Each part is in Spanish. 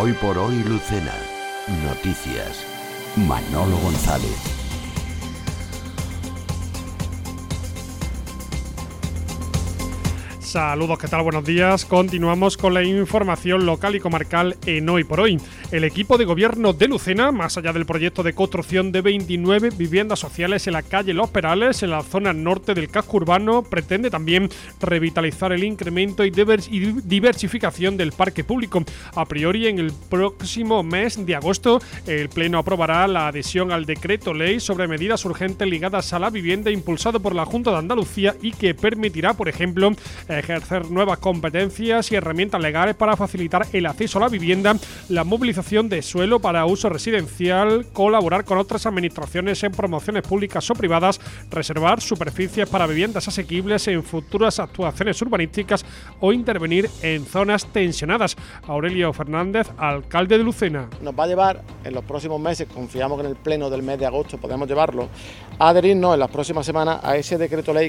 Hoy por hoy Lucena. Noticias. Manolo González. Saludos, ¿qué tal? Buenos días. Continuamos con la información local y comarcal en Hoy por Hoy. El equipo de gobierno de Lucena, más allá del proyecto de construcción de 29 viviendas sociales en la calle Los Perales, en la zona norte del casco urbano, pretende también revitalizar el incremento y diversificación del parque público. A priori, en el próximo mes de agosto, el Pleno aprobará la adhesión al decreto ley sobre medidas urgentes ligadas a la vivienda impulsado por la Junta de Andalucía y que permitirá, por ejemplo, ejercer nuevas competencias y herramientas legales para facilitar el acceso a la vivienda, la movilización de suelo para uso residencial, colaborar con otras administraciones en promociones públicas o privadas, reservar superficies para viviendas asequibles en futuras actuaciones urbanísticas o intervenir en zonas tensionadas. Aurelio Fernández, alcalde de Lucena. Nos va a llevar en los próximos meses, confiamos que en el pleno del mes de agosto podemos llevarlo, a adherirnos en las próximas semanas a ese decreto ley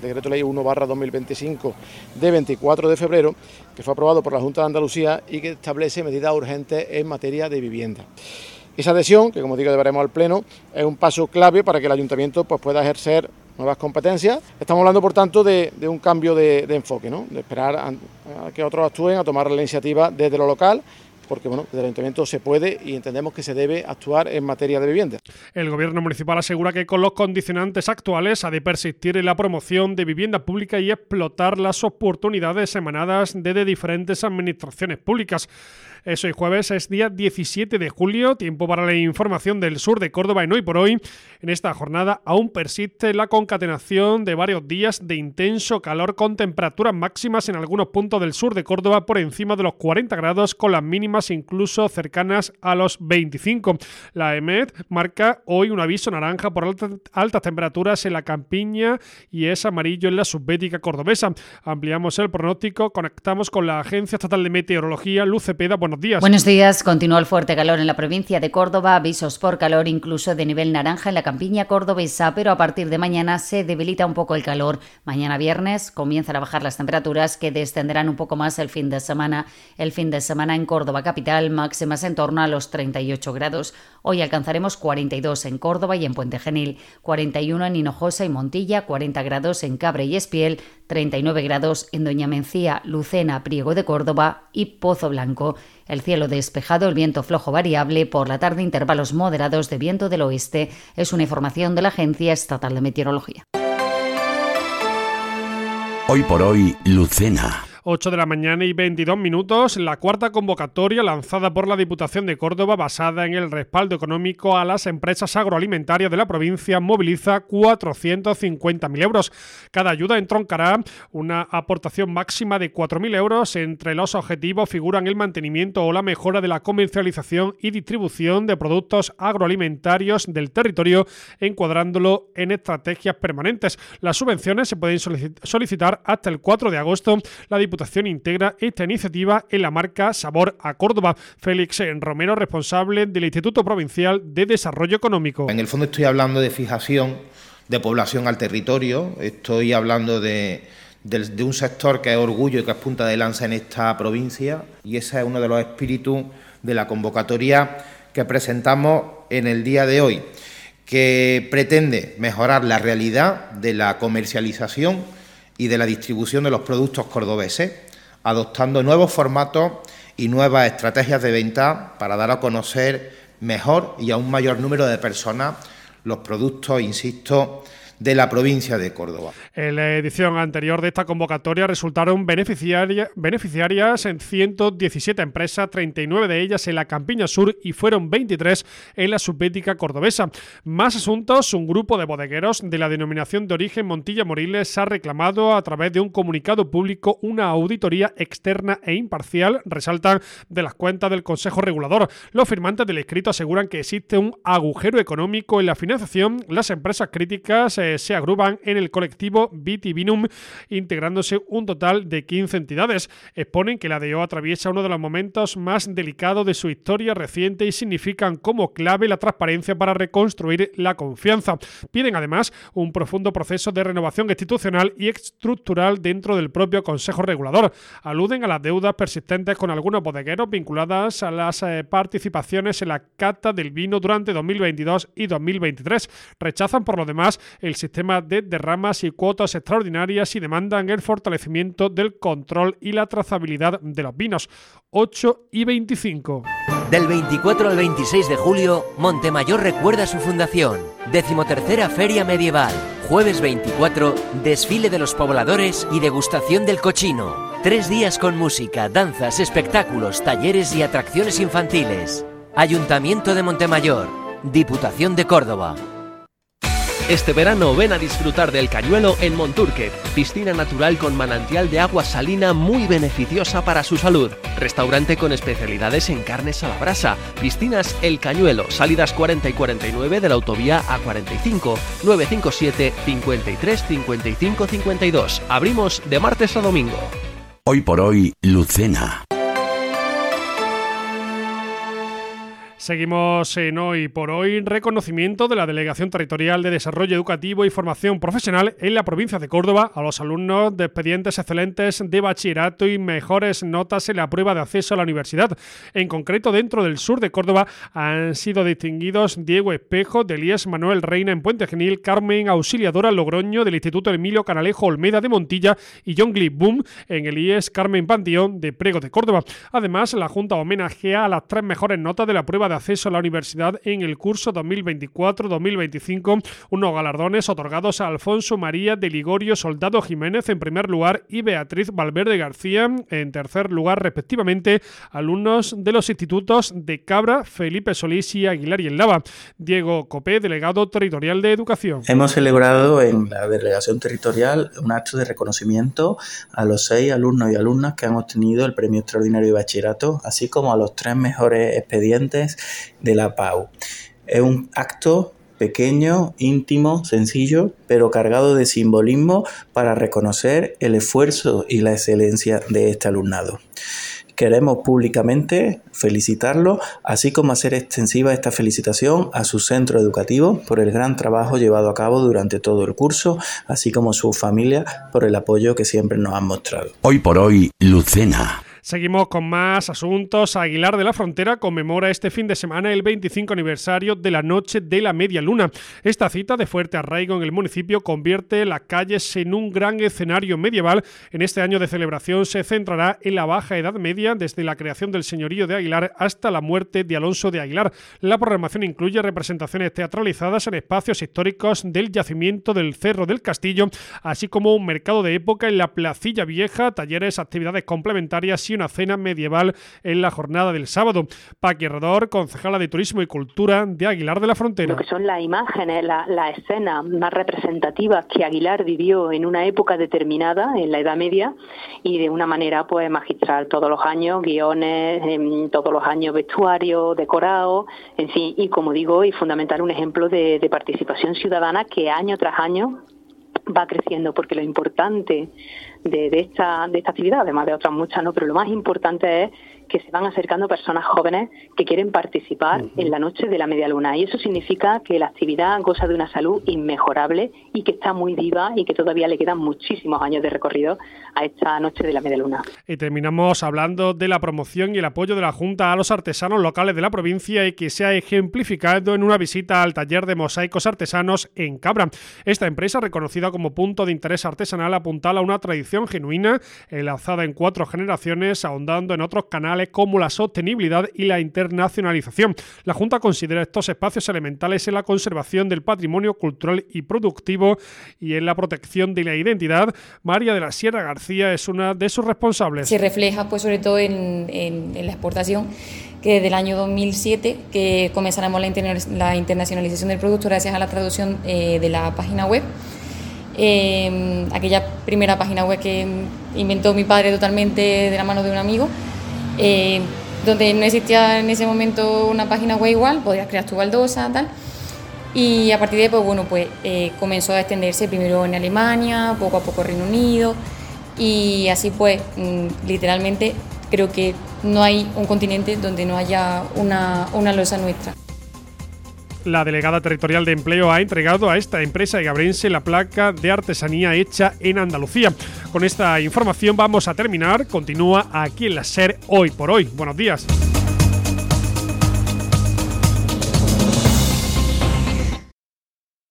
1/2025 de 24 de febrero, que fue aprobado por la Junta de Andalucía y que establece medidas urgentes en materia de vivienda. Esa adhesión, que como digo llevaremos al Pleno, es un paso clave para que el Ayuntamiento pueda ejercer nuevas competencias. Estamos hablando, por tanto, de un cambio de enfoque, ¿no? De esperar a que otros actúen, a tomar la iniciativa desde lo local, porque desde el Ayuntamiento se puede y entendemos que se debe actuar en materia de vivienda. El Gobierno municipal asegura que con los condicionantes actuales ha de persistir en la promoción de vivienda pública y explotar las oportunidades emanadas de diferentes administraciones públicas. Hoy jueves es día 17 de julio, tiempo para la información del sur de Córdoba en Hoy por Hoy. En esta jornada aún persiste la concatenación de varios días de intenso calor con temperaturas máximas en algunos puntos del sur de Córdoba por encima de los 40 grados, con las mínimas incluso cercanas a los 25. La EMET marca hoy un aviso naranja por altas temperaturas en la campiña y es amarillo en la subbética cordobesa. Ampliamos el pronóstico, conectamos con la Agencia Estatal de Meteorología, Luz Cepeda. Buenos días. Buenos días. Continúa el fuerte calor en la provincia de Córdoba, avisos por calor incluso de nivel naranja en la campiña cordobesa, pero a partir de mañana se debilita un poco el calor. Mañana viernes comienzan a bajar las temperaturas que descenderán un poco más el fin de semana. El fin de semana en Córdoba capital, máximas en torno a los 38 grados. Hoy alcanzaremos 42 en Córdoba y en Puente Genil, 41 en Hinojosa y Montilla, 40 grados en Cabra y Espiel, 39 grados en Doña Mencía, Lucena, Priego de Córdoba y Pozo Blanco. El cielo despejado, el viento flojo variable, por la tarde intervalos moderados de viento del oeste. Es una información de la Agencia Estatal de Meteorología. Hoy por hoy, Lucena. 8 de la mañana y 22 minutos, la cuarta convocatoria lanzada por la Diputación de Córdoba basada en el respaldo económico a las empresas agroalimentarias de la provincia moviliza 450.000 euros. Cada ayuda entroncará una aportación máxima de 4.000 euros. Entre los objetivos figuran el mantenimiento o la mejora de la comercialización y distribución de productos agroalimentarios del territorio, encuadrándolo en estrategias permanentes. Las subvenciones se pueden solicitar hasta el 4 de agosto. La Diputación integra esta iniciativa en la marca Sabor a Córdoba. Félix Romero, responsable del Instituto Provincial de Desarrollo Económico. En el fondo estoy hablando de fijación de población al territorio, estoy hablando de un sector que es orgullo y que es punta de lanza en esta provincia, y ese es uno de los espíritus de la convocatoria que presentamos en el día de hoy, que pretende mejorar la realidad de la comercialización y de la distribución de los productos cordobeses, adoptando nuevos formatos y nuevas estrategias de venta para dar a conocer mejor y a un mayor número de personas los productos, insisto, de la provincia de Córdoba. En la edición anterior de esta convocatoria resultaron beneficiarias en 117 empresas, 39 de ellas en la Campiña Sur y fueron 23 en la subbética cordobesa. Más asuntos: un grupo de bodegueros de la denominación de origen Montilla Moriles ha reclamado a través de un comunicado público una auditoría externa e imparcial, resaltan, de las cuentas del Consejo Regulador. Los firmantes del escrito aseguran que existe un agujero económico en la financiación. Las empresas críticas se agrupan en el colectivo Vitivinum, integrándose un total de 15 entidades. Exponen que la DEO atraviesa uno de los momentos más delicados de su historia reciente y significan como clave la transparencia para reconstruir la confianza. Piden además un profundo proceso de renovación institucional y estructural dentro del propio Consejo Regulador. Aluden a las deudas persistentes con algunos bodegueros vinculadas a las participaciones en la cata del vino durante 2022 y 2023. Rechazan por lo demás el sistema de derramas y cuotas extraordinarias y demandan el fortalecimiento del control y la trazabilidad de los vinos. 8:25. Del 24 al 26 de julio, Montemayor recuerda su fundación. 13ª Feria Medieval. Jueves 24, desfile de los pobladores y degustación del cochino. 3 días con música, danzas, espectáculos, talleres y atracciones infantiles. Ayuntamiento de Montemayor. Diputación de Córdoba. Este verano ven a disfrutar del Cañuelo en Monturque, piscina natural con manantial de agua salina muy beneficiosa para su salud, restaurante con especialidades en carnes a la brasa, piscinas El Cañuelo, salidas 40 y 49 de la autovía A45, 957 53 55 52. Abrimos de martes a domingo. Hoy por hoy, Lucena. Seguimos en Hoy por Hoy. Reconocimiento de la Delegación Territorial de Desarrollo Educativo y Formación Profesional en la provincia de Córdoba a los alumnos de expedientes excelentes de bachillerato y mejores notas en la prueba de acceso a la universidad. En concreto, dentro del sur de Córdoba han sido distinguidos Diego Espejo, del IES Manuel Reina en Puente Genil, Carmen Auxiliadora Logroño del Instituto Emilio Canalejo Olmeda de Montilla y John Glibboom en el IES Carmen Panteón de Priego de Córdoba. Además, la Junta homenajea a las 3 mejores notas de la prueba de acceso a la universidad en el curso 2024-2025, unos galardones otorgados a Alfonso María de Ligorio Soldado Jiménez en primer lugar y Beatriz Valverde García en tercer lugar respectivamente, alumnos de los institutos de Cabra, Felipe Solís y Aguilar y Lava. Diego Copé, delegado territorial de Educación. Hemos celebrado en la delegación territorial un acto de reconocimiento a los 6 alumnos y alumnas que han obtenido el premio extraordinario de bachillerato, así como a los 3 mejores expedientes de la PAU. Es un acto pequeño, íntimo, sencillo, pero cargado de simbolismo para reconocer el esfuerzo y la excelencia de este alumnado. Queremos públicamente felicitarlo, así como hacer extensiva esta felicitación a su centro educativo por el gran trabajo llevado a cabo durante todo el curso, así como su familia por el apoyo que siempre nos han mostrado. Hoy por hoy, Lucena. Seguimos con más asuntos. Aguilar de la Frontera conmemora este fin de semana el 25 aniversario de la Noche de la Media Luna. Esta cita de fuerte arraigo en el municipio convierte las calles en un gran escenario medieval. En este año de celebración se centrará en la Baja Edad Media, desde la creación del señorío de Aguilar hasta la muerte de Alonso de Aguilar. La programación incluye representaciones teatralizadas en espacios históricos del yacimiento del Cerro del Castillo, así como un mercado de época en la Placilla Vieja, talleres, actividades complementarias y una cena medieval en la jornada del sábado. Paqui Herrador, concejala de Turismo y Cultura de Aguilar de la Frontera. Lo que son las imágenes, las escenas más representativas que Aguilar vivió en una época determinada, en la Edad Media, y de una manera pues magistral. Todos los años guiones, todos los años vestuario, decorado, en fin, y como digo, y fundamental un ejemplo de participación ciudadana que año tras año va creciendo, porque lo importante de esta actividad, además de otras muchas, no, pero lo más importante es que se van acercando personas jóvenes que quieren participar en la Noche de la Media Luna, y eso significa que la actividad goza de una salud inmejorable y que está muy viva y que todavía le quedan muchísimos años de recorrido a esta Noche de la Media Luna. Y terminamos hablando de la promoción y el apoyo de la Junta a los artesanos locales de la provincia, y que se ha ejemplificado en una visita al taller de mosaicos artesanos en Cabra. Esta empresa, reconocida como punto de interés artesanal, apuntala a una tradición genuina enlazada en 4 generaciones, ahondando en otros canales como la sostenibilidad y la internacionalización. La Junta considera estos espacios elementales en la conservación del patrimonio cultural y productivo y en la protección de la identidad. María de la Sierra García es una de sus responsables. Se refleja pues sobre todo en la exportación, que desde el año 2007 que comenzaremos la internacionalización del producto gracias a la traducción de la página web. Aquella primera página web que inventó mi padre totalmente de la mano de un amigo, donde no existía en ese momento una página web igual, podías crear tu baldosa, tal. Y a partir de ahí, pues comenzó a extenderse primero en Alemania, poco a poco Reino Unido, y así pues literalmente creo que no hay un continente donde no haya una losa nuestra. La delegada territorial de Empleo ha entregado a esta empresa egabrense la placa de artesanía hecha en Andalucía. Con esta información vamos a terminar. Continúa aquí en la SER Hoy por Hoy. Buenos días.